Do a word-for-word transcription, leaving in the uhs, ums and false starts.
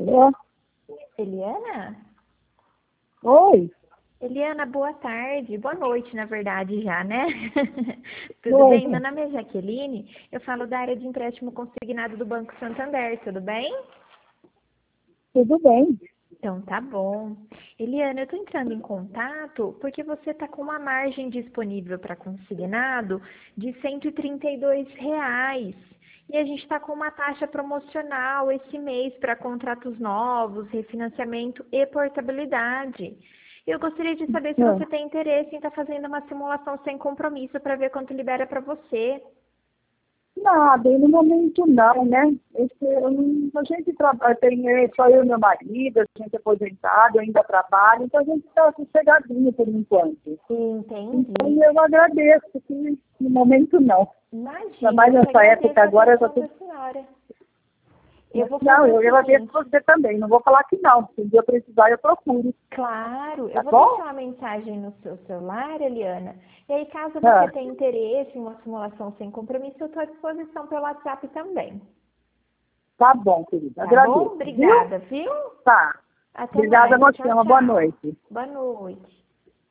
Alô? Eliana? Oi, Eliana, boa tarde. Boa noite, na verdade, já, né? Tudo oi, bem? Meu nome é Jaqueline. Eu falo da área de empréstimo consignado do Banco Santander. Tudo bem? tudo bem? Então, tá bom. Eliana, eu tô entrando em contato porque você tá com uma margem disponível para consignado de cento e trinta e dois reais. E a gente está com uma taxa promocional esse mês para contratos novos, refinanciamento e portabilidade. Eu gostaria de saber se Ah, você tem interesse em estar fazendo uma simulação sem compromisso para ver quanto libera para você. Nada, e no momento não, né? Esse, eu não- a gente trabalha, tem é, só eu e meu marido, a gente é aposentado, eu ainda trabalho, então a gente está sossegadinho por enquanto. Então Entendi. eu agradeço, que no momento não. Ainda Imagina, mais eu que nessa época agradeço a agora, eu já atenção tô... da senhora. Eu vou Não, fazer eu o agradeço seguinte. você também, não vou falar que não, se um dia eu precisar eu procuro, Claro, eu tá vou bom? deixar uma mensagem no seu celular, Eliana. E aí, caso você Ah, tenha interesse em uma simulação sem compromisso, eu estou à disposição pelo WhatsApp também. tá bom, querida, Tá bom? agradeço, viu? Obrigada, viu? Tá. Até Obrigada a mais. você, Tchau, uma boa tchau. noite. Boa noite.